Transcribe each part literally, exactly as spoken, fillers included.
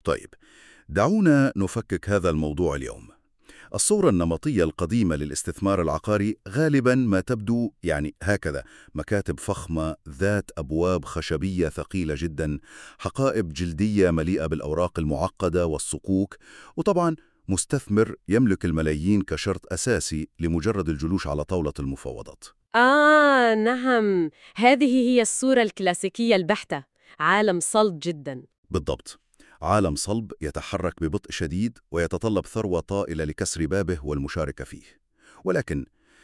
طيب، دعونا نفكك هذا الموضوع اليوم. الصورة النمطية القديمة للاستثمار العقاري غالباً ما تبدو يعني هكذا: مكاتب فخمة ذات أبواب خشبية ثقيلة جداً، حقائب جلدية مليئة بالأوراق المعقدة والصكوك، وطبعاً مستثمر يملك الملايين كشرط أساسي لمجرد الجلوس على طاولة المفاوضات. آه نعم، هذه هي الصورة الكلاسيكية البحتة، عالم صلب جدا. بالضبط، عالم صلب يتحرك ببطء شديد ويتطلب ثروة طائلة لكسر بابه والمشاركة فيه. ولكن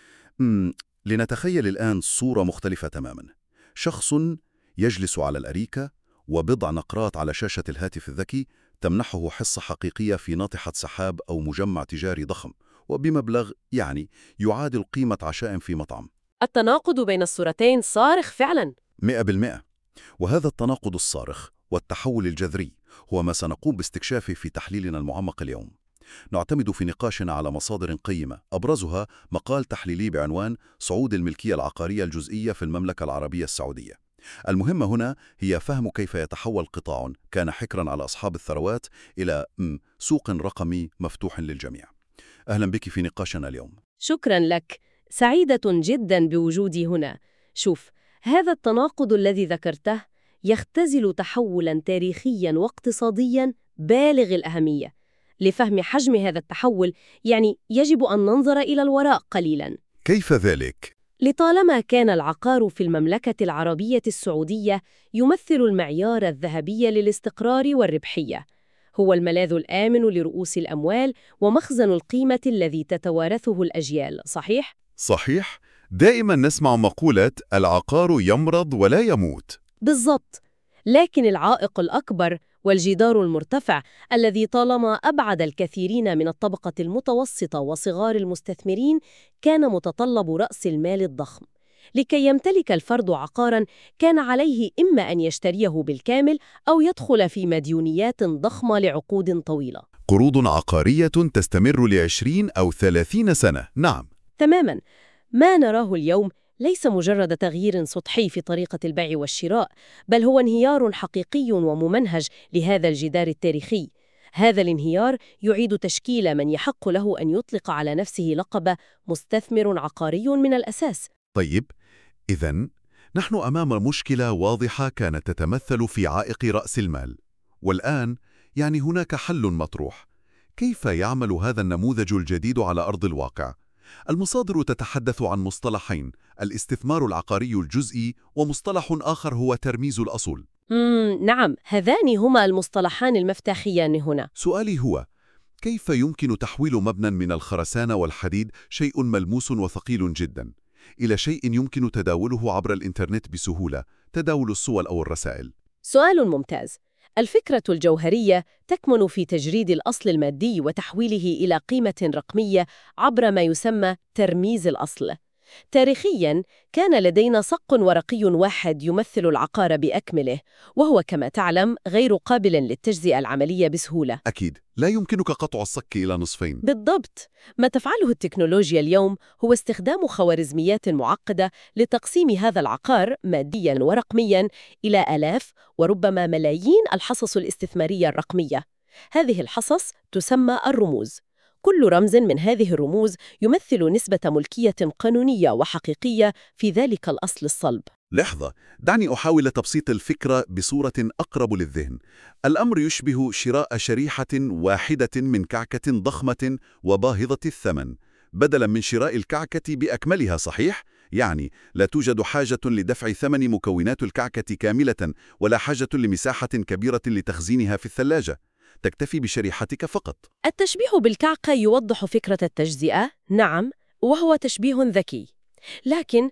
مم، لنتخيل الآن صورة مختلفة تماماً. شخص يجلس على الأريكة وبضع نقرات على شاشة الهاتف الذكي تمنحه حصة حقيقية في ناطحة سحاب أو مجمع تجاري ضخم، وبمبلغ يعني يعادل قيمة عشاء في مطعم. التناقض بين الصورتين صارخ فعلا. مئة بالمئة. وهذا التناقض الصارخ والتحول الجذري هو ما سنقوم باستكشافه في تحليلنا المعمق اليوم. نعتمد في نقاشنا على مصادر قيمة، أبرزها مقال تحليلي بعنوان صعود الملكية العقارية الجزئية في المملكة العربية السعودية. المهمة هنا هي فهم كيف يتحول قطاع كان حكراً على أصحاب الثروات إلى م، سوق رقمي مفتوح للجميع. أهلاً بك في نقاشنا اليوم. شكرا لك، سعيدة جدا بوجودي هنا. شوف، هذا التناقض الذي ذكرته يختزل تحولا تاريخيا واقتصاديا بالغ الأهمية. لفهم حجم هذا التحول يعني يجب أن ننظر إلى الوراء قليلا. كيف ذلك؟ لطالما كان العقار في المملكة العربية السعودية يمثل المعيار الذهبي للاستقرار والربحية، هو الملاذ الآمن لرؤوس الأموال ومخزن القيمة الذي تتوارثه الأجيال، صحيح؟ صحيح، دائما نسمع مقولة العقار يمرض ولا يموت. بالضبط. لكن العائق الأكبر والجدار المرتفع الذي طالما أبعد الكثيرين من الطبقة المتوسطة وصغار المستثمرين كان متطلب رأس المال الضخم. لكي يمتلك الفرد عقاراً كان عليه إما أن يشتريه بالكامل أو يدخل في مديونيات ضخمة لعقود طويلة. قروض عقارية تستمر لعشرين أو ثلاثين سنة، نعم. تماماً. ما نراه اليوم ليس مجرد تغيير سطحي في طريقة البيع والشراء، بل هو انهيار حقيقي وممنهج لهذا الجدار التاريخي. هذا الانهيار يعيد تشكيل من يحق له أن يطلق على نفسه لقب مستثمر عقاري من الأساس. طيب، إذن نحن أمام مشكلة واضحة كانت تتمثل في عائق رأس المال، والآن يعني هناك حل مطروح. كيف يعمل هذا النموذج الجديد على أرض الواقع؟ المصادر تتحدث عن مصطلحين: الاستثمار العقاري الجزئي، ومصطلح آخر هو ترميز الأصول. مم نعم، هذان هما المصطلحان المفتاحيان هنا. سؤالي هو: كيف يمكن تحويل مبنى من الخرسانة والحديد، شيء ملموس وثقيل جدا، إلى شيء يمكن تداوله عبر الإنترنت بسهولة، تداول الصور أو الرسائل؟ سؤال ممتاز. الفكرة الجوهرية تكمن في تجريد الأصل المادي وتحويله إلى قيمة رقمية عبر ما يسمى ترميز الأصل. تاريخياً كان لدينا صك ورقي واحد يمثل العقار بأكمله، وهو كما تعلم غير قابل للتجزئة العملية بسهولة. أكيد، لا يمكنك قطع الصك إلى نصفين. بالضبط. ما تفعله التكنولوجيا اليوم هو استخدام خوارزميات معقدة لتقسيم هذا العقار مادياً ورقمياً إلى آلاف وربما ملايين الحصص الاستثمارية الرقمية. هذه الحصص تسمى الرموز. كل رمز من هذه الرموز يمثل نسبة ملكية قانونية وحقيقية في ذلك الأصل الصلب. لحظة، دعني أحاول تبسيط الفكرة بصورة أقرب للذهن. الأمر يشبه شراء شريحة واحدة من كعكة ضخمة وباهظة الثمن، بدلاً من شراء الكعكة بأكملها، صحيح؟ يعني لا توجد حاجة لدفع ثمن مكونات الكعكة كاملة، ولا حاجة لمساحة كبيرة لتخزينها في الثلاجة، تكتفي بشريحتك فقط. التشبيه بالكعكة يوضح فكرة التجزئة، نعم، وهو تشبيه ذكي. لكن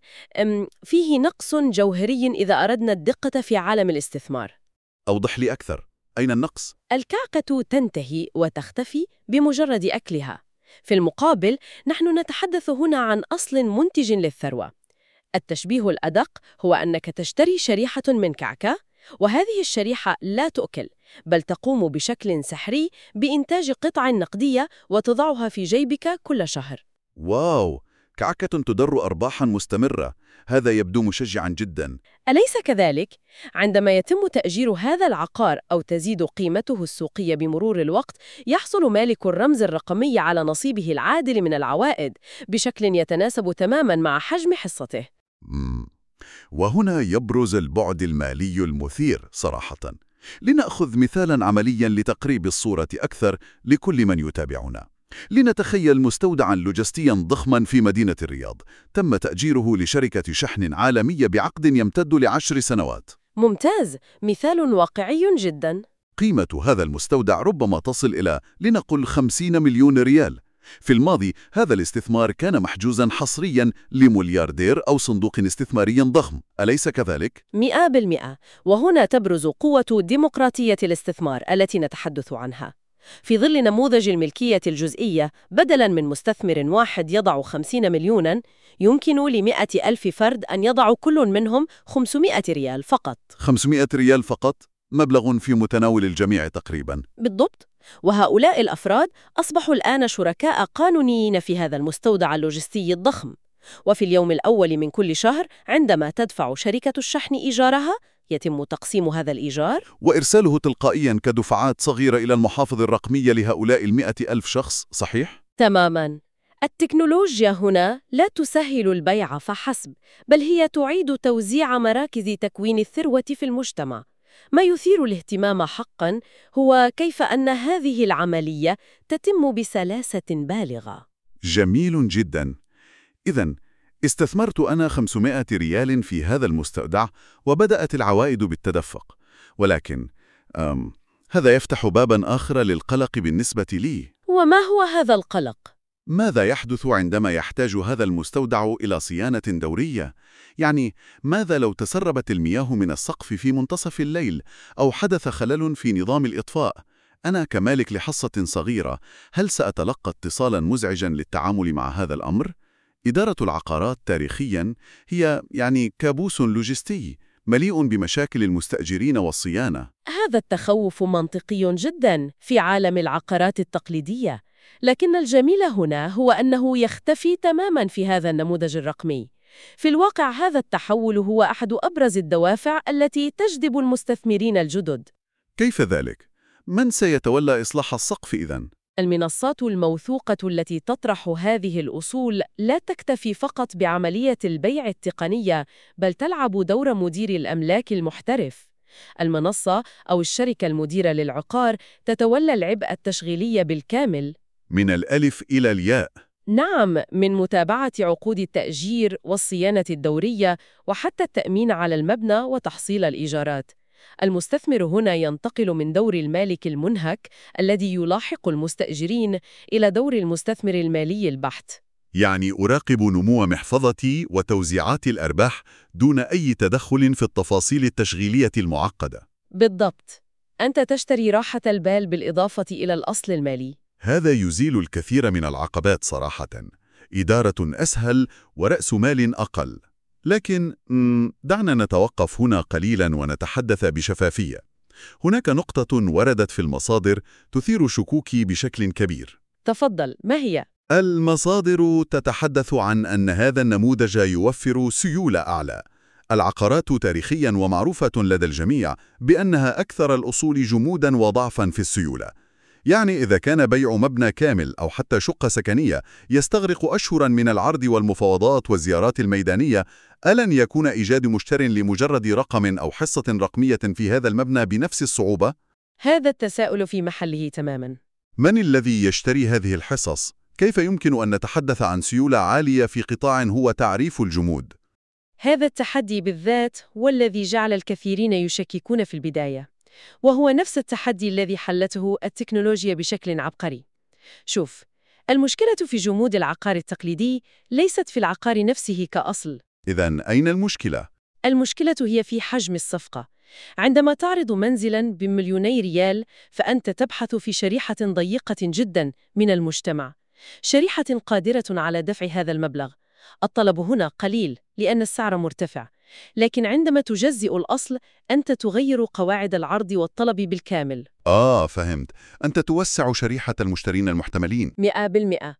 فيه نقص جوهري إذا أردنا الدقة في عالم الاستثمار. أوضح لي أكثر، أين النقص؟ الكعكة تنتهي وتختفي بمجرد أكلها. في المقابل، نحن نتحدث هنا عن أصل منتج للثروة. التشبيه الأدق هو أنك تشتري شريحة من كعكة، وهذه الشريحة لا تؤكل، بل تقوم بشكل سحري بإنتاج قطع نقدية وتضعها في جيبك كل شهر. واو، كعكة تدر أرباحاً مستمرة. هذا يبدو مشجعاً جداً. أليس كذلك؟ عندما يتم تأجير هذا العقار أو تزيد قيمته السوقية بمرور الوقت، يحصل مالك الرمز الرقمي على نصيبه العادل من العوائد بشكل يتناسب تماماً مع حجم حصته. مم. وهنا يبرز البعد المالي المثير صراحة. لنأخذ مثالاً عملياً لتقريب الصورة أكثر لكل من يتابعنا. لنتخيل مستودعاً لوجستياً ضخماً في مدينة الرياض، تم تأجيره لشركة شحن عالمية بعقد يمتد لعشر سنوات. ممتاز، مثال واقعي جداً. قيمة هذا المستودع ربما تصل إلى لنقل خمسين مليون ريال. في الماضي هذا الاستثمار كان محجوزاً حصرياً لملياردير أو صندوق استثماري ضخم، أليس كذلك؟ مئة بالمئة. وهنا تبرز قوة ديمقراطية الاستثمار التي نتحدث عنها. في ظل نموذج الملكية الجزئية، بدلاً من مستثمر واحد يضع خمسين مليوناً، يمكن لمئة ألف فرد أن يضعوا كل منهم خمسمائة ريال فقط. خمسمائة ريال فقط؟ مبلغ في متناول الجميع تقريباً. بالضبط. وهؤلاء الأفراد أصبحوا الآن شركاء قانونيين في هذا المستودع اللوجستي الضخم. وفي اليوم الأول من كل شهر، عندما تدفع شركة الشحن إيجارها، يتم تقسيم هذا الإيجار وإرساله تلقائياً كدفعات صغيرة إلى المحافظ الرقمية لهؤلاء المئة ألف شخص، صحيح؟ تماماً. التكنولوجيا هنا لا تسهل البيع فحسب، بل هي تعيد توزيع مراكز تكوين الثروة في المجتمع. ما يثير الاهتمام حقاً هو كيف أن هذه العملية تتم بسلاسة بالغة. جميل جداً. إذن استثمرت أنا خمسمائة ريال في هذا المستودع وبدأت العوائد بالتدفق، ولكن أم هذا يفتح باباً آخر للقلق بالنسبة لي. وما هو هذا القلق؟ ماذا يحدث عندما يحتاج هذا المستودع إلى صيانة دورية؟ يعني ماذا لو تسربت المياه من السقف في منتصف الليل أو حدث خلل في نظام الإطفاء؟ أنا كمالك لحصة صغيرة، هل سأتلقى اتصالاً مزعجاً للتعامل مع هذا الأمر؟ إدارة العقارات تاريخياً هي يعني كابوس لوجستي مليء بمشاكل المستأجرين والصيانة. هذا التخوف منطقي جداً في عالم العقارات التقليدية، لكن الجميل هنا هو أنه يختفي تماماً في هذا النموذج الرقمي. في الواقع هذا التحول هو أحد أبرز الدوافع التي تجذب المستثمرين الجدد. كيف ذلك؟ من سيتولى إصلاح السقف إذن؟ المنصات الموثوقة التي تطرح هذه الأصول لا تكتفي فقط بعملية البيع التقنية، بل تلعب دور مدير الأملاك المحترف. المنصة أو الشركة المديرة للعقار تتولى العبء التشغيلي بالكامل، من الألف إلى الياء. نعم، من متابعة عقود التأجير والصيانة الدورية وحتى التأمين على المبنى وتحصيل الإيجارات. المستثمر هنا ينتقل من دور المالك المنهك الذي يلاحق المستأجرين إلى دور المستثمر المالي البحت. يعني أراقب نمو محفظتي وتوزيعات الأرباح دون أي تدخل في التفاصيل التشغيلية المعقدة. بالضبط. أنت تشتري راحة البال بالإضافة إلى الأصل المالي. هذا يزيل الكثير من العقبات صراحة. إدارة أسهل ورأس مال أقل. لكن دعنا نتوقف هنا قليلا ونتحدث بشفافية. هناك نقطة وردت في المصادر تثير شكوكي بشكل كبير. تفضل، ما هي؟ المصادر تتحدث عن أن هذا النموذج يوفر سيولة أعلى. العقارات تاريخيا ومعروفة لدى الجميع بأنها أكثر الأصول جمودا وضعفا في السيولة. يعني إذا كان بيع مبنى كامل أو حتى شقة سكنية يستغرق أشهرا من العرض والمفاوضات والزيارات الميدانية، ألن يكون إيجاد مشتر لمجرد رقم أو حصة رقمية في هذا المبنى بنفس الصعوبة؟ هذا التساؤل في محله تماما. من الذي يشتري هذه الحصص؟ كيف يمكن أن نتحدث عن سيولة عالية في قطاع هو تعريف الجمود؟ هذا التحدي بالذات هو الذي جعل الكثيرين يشككون في البداية، وهو نفس التحدي الذي حلته التكنولوجيا بشكل عبقري. شوف، المشكلة في جمود العقار التقليدي ليست في العقار نفسه كأصل. إذن أين المشكلة؟ المشكلة هي في حجم الصفقة. عندما تعرض منزلاً بمليوني ريال، فأنت تبحث في شريحة ضيقة جداً من المجتمع، شريحة قادرة على دفع هذا المبلغ. الطلب هنا قليل لأن السعر مرتفع، لكن عندما تجزئ الأصل أنت تغير قواعد العرض والطلب بالكامل. آه، فهمت. أنت توسع شريحة المشترين المحتملين. مئة بالمئة.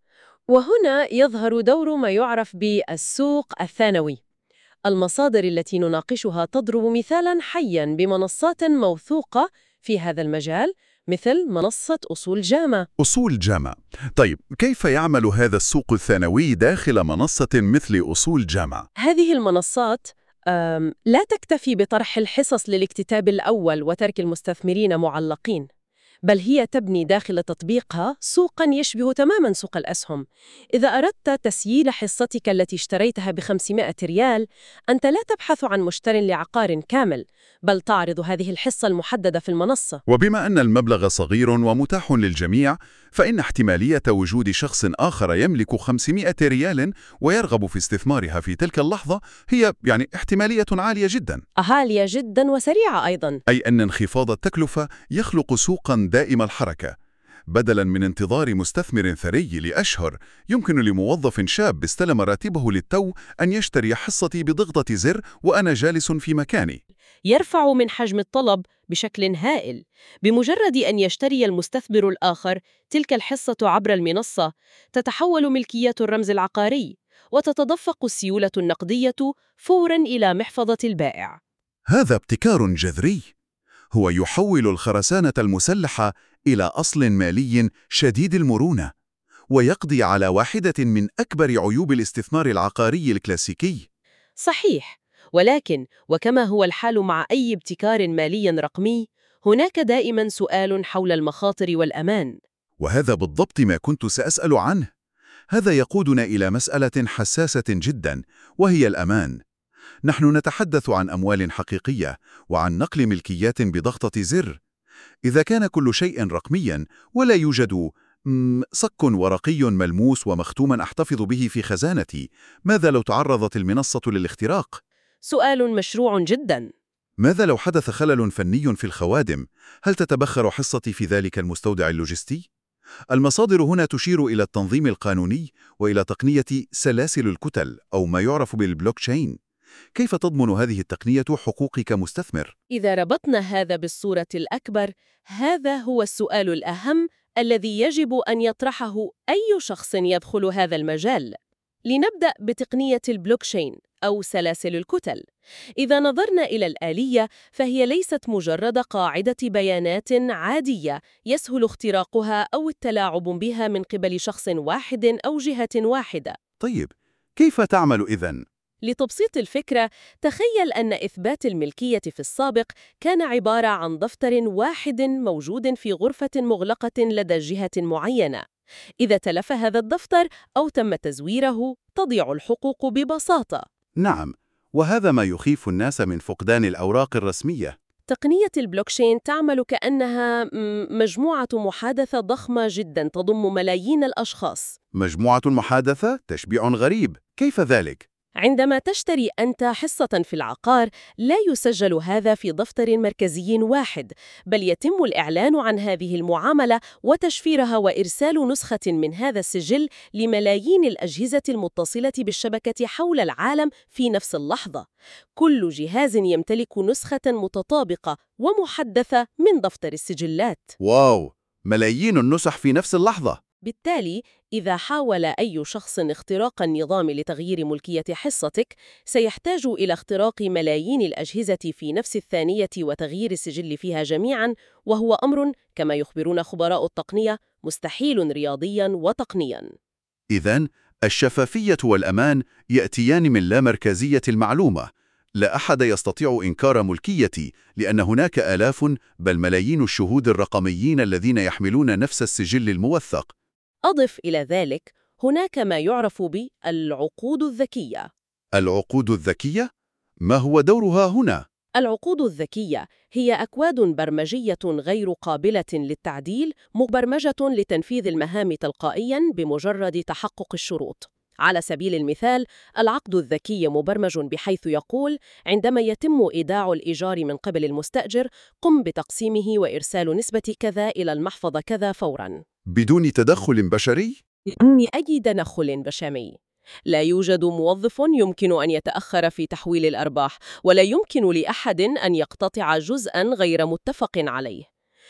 وهنا يظهر دور ما يعرف بالسوق الثانوي. المصادر التي نناقشها تضرب مثالاً حياً بمنصات موثوقة في هذا المجال، مثل منصة أصول جامعة. أصول جامعة. طيب، كيف يعمل هذا السوق الثانوي داخل منصة مثل أصول جامعة؟ هذه المنصات أم، لا تكتفي بطرح الحصص للاكتتاب الأول وترك المستثمرين معلقين، بل هي تبني داخل تطبيقها سوقاً يشبه تماماً سوق الأسهم. إذا أردت تسييل حصتك التي اشتريتها بخمسمائة ريال، أنت لا تبحث عن مشتر لعقار كامل، بل تعرض هذه الحصة المحددة في المنصة. وبما أن المبلغ صغير ومتاح للجميع، فإن احتمالية وجود شخص آخر يملك خمسمائة ريال ويرغب في استثمارها في تلك اللحظة هي يعني احتمالية عالية جدا. عالية جداً وسريعة أيضاً. أي أن انخفاض التكلفة يخلق سوقا دائم الحركة. بدلا من انتظار مستثمر ثري لأشهر، يمكن لموظف شاب استلم راتبه للتو أن يشتري حصتي بضغطة زر وأنا جالس في مكاني. يرفع من حجم الطلب بشكل هائل. بمجرد أن يشتري المستثمر الآخر تلك الحصة عبر المنصة، تتحول ملكية الرمز العقاري وتتدفق السيولة النقدية فوراً إلى محفظة البائع. هذا ابتكار جذري، هو يحول الخرسانة المسلحة إلى أصل مالي شديد المرونة، ويقضي على واحدة من أكبر عيوب الاستثمار العقاري الكلاسيكي. صحيح، ولكن وكما هو الحال مع أي ابتكار مالي رقمي، هناك دائماً سؤال حول المخاطر والأمان. وهذا بالضبط ما كنت سأسأل عنه. هذا يقودنا إلى مسألة حساسة جدا، وهي الأمان. نحن نتحدث عن أموال حقيقية وعن نقل ملكيات بضغطة زر. إذا كان كل شيء رقميا ولا يوجد مم، صك ورقي ملموس ومختوما أحتفظ به في خزانتي، ماذا لو تعرضت المنصة للاختراق؟ سؤال مشروع جداً. ماذا لو حدث خلل فني في الخوادم؟ هل تتبخر حصتي في ذلك المستودع اللوجستي؟ المصادر هنا تشير إلى التنظيم القانوني وإلى تقنية سلاسل الكتل أو ما يعرف بالبلوكتشين. كيف تضمن هذه التقنية حقوقي كمستثمر؟ إذا ربطنا هذا بالصورة الأكبر، هذا هو السؤال الأهم الذي يجب أن يطرحه أي شخص يدخل هذا المجال. لنبدأ بتقنية البلوكشين أو سلاسل الكتل. إذا نظرنا إلى الآلية، فهي ليست مجرد قاعدة بيانات عادية يسهل اختراقها أو التلاعب بها من قبل شخص واحد أو جهة واحدة. طيب، كيف تعمل إذن؟ لتبسيط الفكرة، تخيل أن إثبات الملكية في السابق كان عبارة عن دفتر واحد موجود في غرفة مغلقة لدى جهة معينة. إذا تلف هذا الدفتر أو تم تزويره، تضيع الحقوق ببساطة. نعم، وهذا ما يخيف الناس من فقدان الأوراق الرسمية. تقنية البلوكشين تعمل كأنها م- مجموعة محادثة ضخمة جدا تضم ملايين الأشخاص. مجموعة محادثة؟ تشبيع غريب، كيف ذلك؟ عندما تشتري أنت حصة في العقار، لا يسجل هذا في دفتر مركزي واحد، بل يتم الإعلان عن هذه المعاملة وتشفيرها وإرسال نسخة من هذا السجل لملايين الأجهزة المتصلة بالشبكة حول العالم في نفس اللحظة. كل جهاز يمتلك نسخة متطابقة ومحدثة من دفتر السجلات. واو، ملايين النسخ في نفس اللحظة. بالتالي، إذا حاول أي شخص اختراق النظام لتغيير ملكية حصتك، سيحتاج إلى اختراق ملايين الأجهزة في نفس الثانية وتغيير السجل فيها جميعاً، وهو أمر كما يخبرون خبراء التقنية مستحيل رياضياً وتقنياً. إذن الشفافية والأمان يأتيان من لا مركزية المعلومة. لا أحد يستطيع إنكار ملكيتي، لأن هناك آلاف بل ملايين الشهود الرقميين الذين يحملون نفس السجل الموثق. أضف إلى ذلك، هناك ما يعرف بالعقود الذكية. العقود الذكية؟ ما هو دورها هنا؟ العقود الذكية هي أكواد برمجية غير قابلة للتعديل، مبرمجة لتنفيذ المهام تلقائياً بمجرد تحقق الشروط. على سبيل المثال، العقد الذكي مبرمج بحيث يقول: عندما يتم إيداع الإيجار من قبل المستأجر، قم بتقسيمه وإرسال نسبة كذا إلى المحفظة كذا فوراً، بدون تدخل بشري؟ بدون أي تدخل بشري. لا يوجد موظف يمكن أن يتأخر في تحويل الأرباح، ولا يمكن لأحد أن يقتطع جزءاً غير متفق عليه.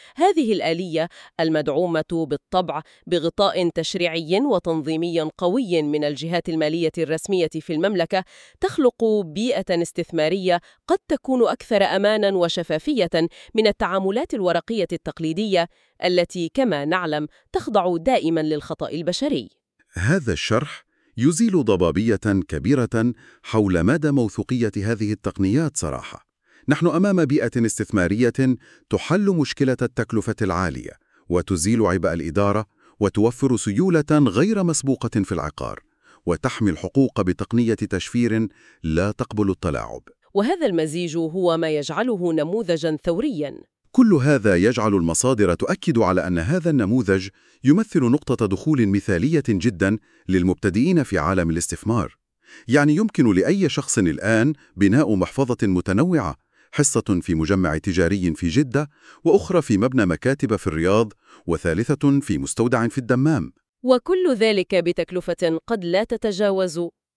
هذه الآلية المدعومة بالطبع بغطاء تشريعي وتنظيمي قوي من الجهات المالية الرسمية في المملكة تخلق بيئة استثمارية قد تكون أكثر أماناً وشفافية من التعاملات الورقية التقليدية التي كما نعلم تخضع دائماً للخطأ البشري. هذا الشرح يزيل ضبابية كبيرة حول مدى موثوقية هذه التقنيات صراحة. نحن أمام بيئة استثمارية تحل مشكلة التكلفة العالية وتزيل عبء الإدارة وتوفر سيولة غير مسبوقة في العقار وتحمي الحقوق بتقنية تشفير لا تقبل التلاعب. وهذا المزيج هو ما يجعله نموذجاً ثورياً. كل هذا يجعل المصادر تؤكد على أن هذا النموذج يمثل نقطة دخول مثالية جدا للمبتدئين في عالم الاستثمار. يعني يمكن لأي شخص الآن بناء محفظة متنوعة، حصة في مجمع تجاري في جدة، وأخرى في مبنى مكاتب في الرياض، وثالثة في مستودع في الدمام. وكل ذلك بتكلفة قد لا تتجاوز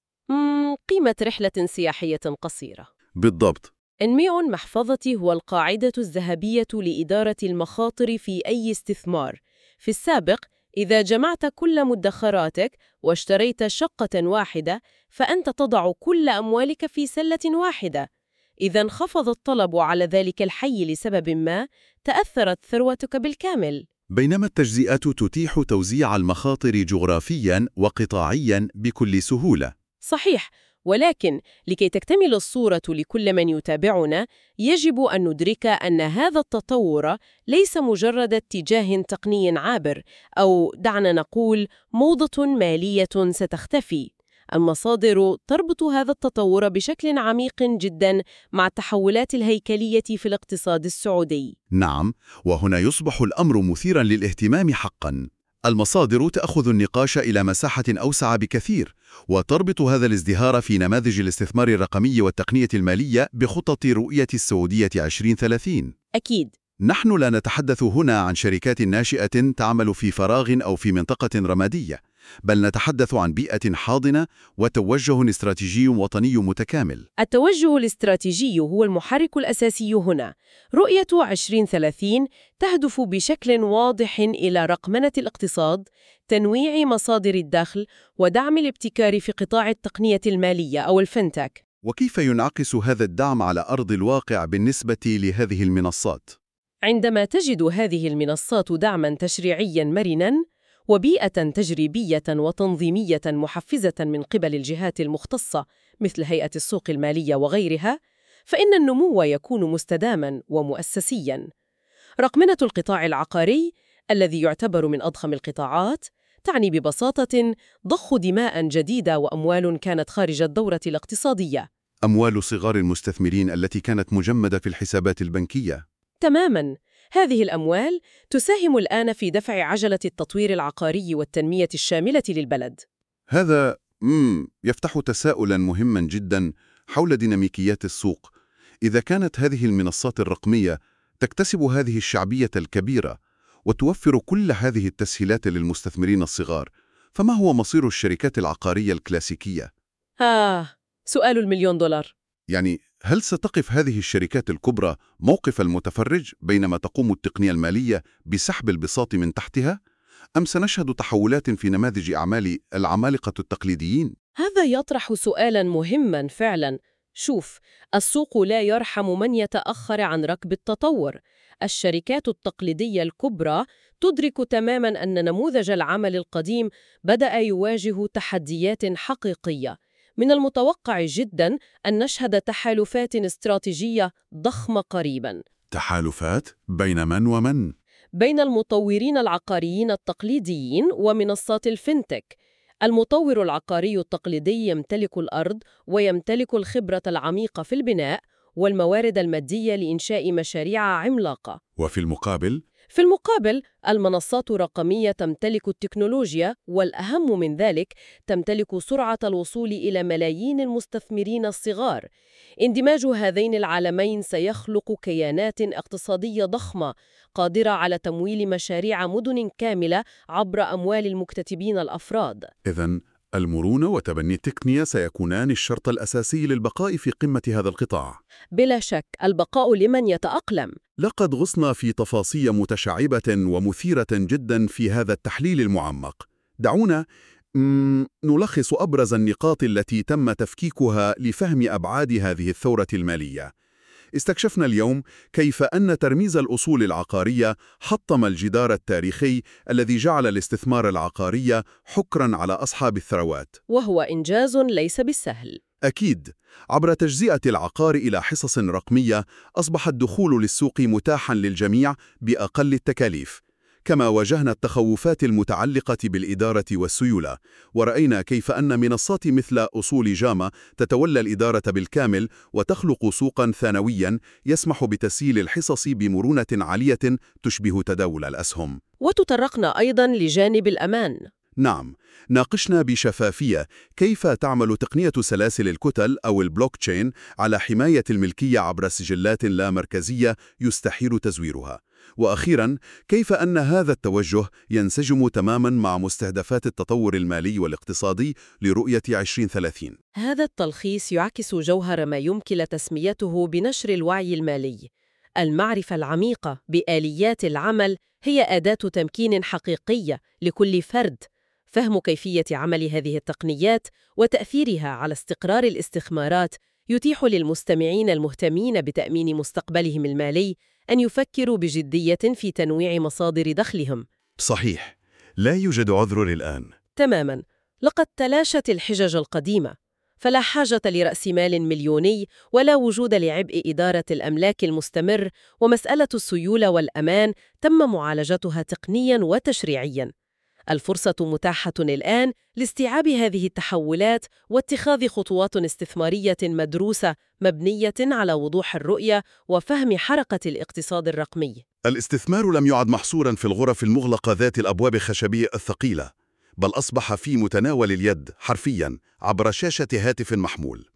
مم، قيمة رحلة سياحية قصيرة. بالضبط. إنميع محفظتي هو القاعدة الذهبية لإدارة المخاطر في أي استثمار. في السابق، إذا جمعت كل مدخراتك واشتريت شقة واحدة، فأنت تضع كل أموالك في سلة واحدة. إذا انخفض الطلب على ذلك الحي لسبب ما، تأثرت ثروتك بالكامل. بينما التجزئة تتيح توزيع المخاطر جغرافياً وقطاعياً بكل سهولة. صحيح، ولكن لكي تكتمل الصورة لكل من يتابعنا، يجب أن ندرك أن هذا التطور ليس مجرد اتجاه تقني عابر، أو دعنا نقول موضة مالية ستختفي. المصادر تربط هذا التطور بشكل عميق جدا مع التحولات الهيكلية في الاقتصاد السعودي. نعم، وهنا يصبح الأمر مثيراً للاهتمام حقاً. المصادر تأخذ النقاش إلى مساحة أوسع بكثير، وتربط هذا الازدهار في نماذج الاستثمار الرقمي والتقنية المالية بخطط رؤية السعودية عشرين ثلاثين. أكيد. نحن لا نتحدث هنا عن شركات ناشئة تعمل في فراغ أو في منطقة رمادية، بل نتحدث عن بيئة حاضنة وتوجه استراتيجي وطني متكامل. التوجه الاستراتيجي هو المحرك الأساسي هنا. رؤية عشرين ثلاثين تهدف بشكل واضح إلى رقمنة الاقتصاد، تنويع مصادر الدخل، ودعم الابتكار في قطاع التقنية المالية أو الفنتك. وكيف ينعكس هذا الدعم على أرض الواقع بالنسبة لهذه المنصات؟ عندما تجد هذه المنصات دعماً تشريعياً مرناً وبيئة تجريبية وتنظيمية محفزة من قبل الجهات المختصة مثل هيئة السوق المالية وغيرها، فإن النمو يكون مستداماً ومؤسسياً. رقمنة القطاع العقاري الذي يعتبر من أضخم القطاعات تعني ببساطة ضخ دماء جديدة وأموال كانت خارج الدورة الاقتصادية. أموال صغار المستثمرين التي كانت مجمدة في الحسابات البنكية. تماماً. هذه الأموال تساهم الآن في دفع عجلة التطوير العقاري والتنمية الشاملة للبلد. هذا مم يفتح تساؤلاً مهماً جداً حول ديناميكيات السوق. إذا كانت هذه المنصات الرقمية تكتسب هذه الشعبية الكبيرة وتوفر كل هذه التسهيلات للمستثمرين الصغار، فما هو مصير الشركات العقارية الكلاسيكية؟ آه، سؤال المليون دولار. يعني هل ستقف هذه الشركات الكبرى موقف المتفرج بينما تقوم التقنية المالية بسحب البساط من تحتها؟ أم سنشهد تحولات في نماذج أعمال العمالقة التقليديين؟ هذا يطرح سؤالاً مهماً فعلاً. شوف، السوق لا يرحم من يتأخر عن ركب التطور. الشركات التقليدية الكبرى تدرك تماماً أن نموذج العمل القديم بدأ يواجه تحديات حقيقية. من المتوقع جداً أن نشهد تحالفات استراتيجية ضخمة قريباً. تحالفات بين من ومن؟ بين المطورين العقاريين التقليديين ومنصات الفينتك. المطور العقاري التقليدي يمتلك الأرض ويمتلك الخبرة العميقة في البناء والموارد المادية لإنشاء مشاريع عملاقة. وفي المقابل؟ في المقابل، المنصات الرقمية تمتلك التكنولوجيا، والأهم من ذلك تمتلك سرعة الوصول إلى ملايين المستثمرين الصغار. اندماج هذين العالمين سيخلق كيانات اقتصادية ضخمة قادرة على تمويل مشاريع مدن كاملة عبر أموال المكتتبين الأفراد. إذن المرونة وتبني التقنية سيكونان الشرط الأساسي للبقاء في قمة هذا القطاع. بلا شك البقاء لمن يتأقلم. لقد غصنا في تفاصيل متشعبة ومثيرة جدا في هذا التحليل المعمق. دعونا مم، نلخص أبرز النقاط التي تم تفكيكها لفهم أبعاد هذه الثورة المالية. استكشفنا اليوم كيف أن ترميز الأصول العقارية حطم الجدار التاريخي الذي جعل الاستثمار العقاري حكراً على أصحاب الثروات. وهو إنجاز ليس بالسهل. أكيد، عبر تجزئة العقار إلى حصص رقمية أصبح الدخول للسوق متاحاً للجميع بأقل التكاليف. كما واجهنا التخوفات المتعلقة بالإدارة والسيولة، ورأينا كيف أن منصات مثل أصول جاما تتولى الإدارة بالكامل وتخلق سوقاً ثانوياً يسمح بتسييل الحصص بمرونة عالية تشبه تداول الأسهم. وتطرقنا أيضاً لجانب الأمان. نعم، ناقشنا بشفافية كيف تعمل تقنية سلاسل الكتل أو البلوك تشين على حماية الملكية عبر سجلات لا مركزية يستحيل تزويرها. وأخيراً، كيف أن هذا التوجه ينسجم تماماً مع مستهدفات التطور المالي والاقتصادي لرؤية عشرين ثلاثين. هذا التلخيص يعكس جوهر ما يمكن تسميته بنشر الوعي المالي. المعرفة العميقة بآليات العمل هي أداة تمكين حقيقية لكل فرد. فهم كيفية عمل هذه التقنيات وتأثيرها على استقرار الاستثمارات يتيح للمستمعين المهتمين بتأمين مستقبلهم المالي أن يفكروا بجدية في تنويع مصادر دخلهم. صحيح، لا يوجد عذر الآن. تماماً، لقد تلاشت الحجج القديمة، فلا حاجة لرأس مال مليوني ولا وجود لعبء إدارة الأملاك المستمر، ومسألة السيولة والأمان تم معالجتها تقنياً وتشريعياً. الفرصة متاحة الآن لاستيعاب هذه التحولات واتخاذ خطوات استثمارية مدروسة مبنية على وضوح الرؤية وفهم حركة الاقتصاد الرقمي. الاستثمار لم يعد محصوراً في الغرف المغلقة ذات الأبواب الخشبية الثقيلة، بل أصبح في متناول اليد حرفياً عبر شاشة هاتف محمول.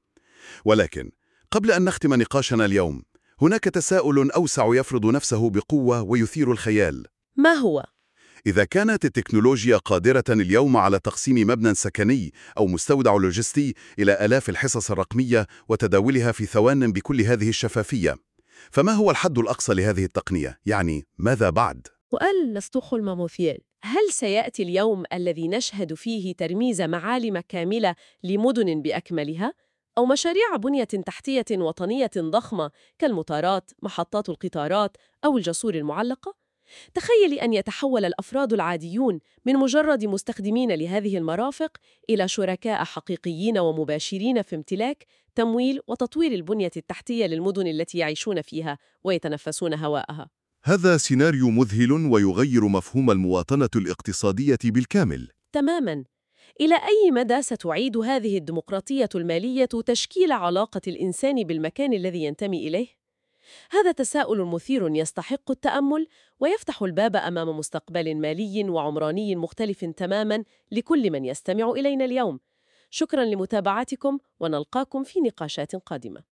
ولكن قبل أن نختم نقاشنا اليوم، هناك تساؤل أوسع يفرض نفسه بقوة ويثير الخيال. ما هو؟ إذا كانت التكنولوجيا قادرة اليوم على تقسيم مبنى سكني أو مستودع لوجستي إلى آلاف الحصص الرقمية وتداولها في ثوان بكل هذه الشفافية، فما هو الحد الأقصى لهذه التقنية؟ يعني ماذا بعد؟ سؤال لستوخولم مثير. هل سيأتي اليوم الذي نشهد فيه ترميز معالم كاملة لمدن بأكملها؟ أو مشاريع بنية تحتية وطنية ضخمة كالمطارات، محطات القطارات أو الجسور المعلقة؟ تخيلي أن يتحول الأفراد العاديون من مجرد مستخدمين لهذه المرافق إلى شركاء حقيقيين ومباشرين في امتلاك، تمويل وتطوير البنية التحتية للمدن التي يعيشون فيها ويتنفسون هواءها. هذا سيناريو مذهل ويغير مفهوم المواطنة الاقتصادية بالكامل. تماماً. إلى أي مدى ستعيد هذه الديمقراطية المالية تشكيل علاقة الإنسان بالمكان الذي ينتمي إليه؟ هذا تساؤل مثير يستحق التأمل، ويفتح الباب أمام مستقبل مالي وعمراني مختلف تماماً لكل من يستمع إلينا اليوم. شكراً لمتابعتكم، ونلقاكم في نقاشات قادمة.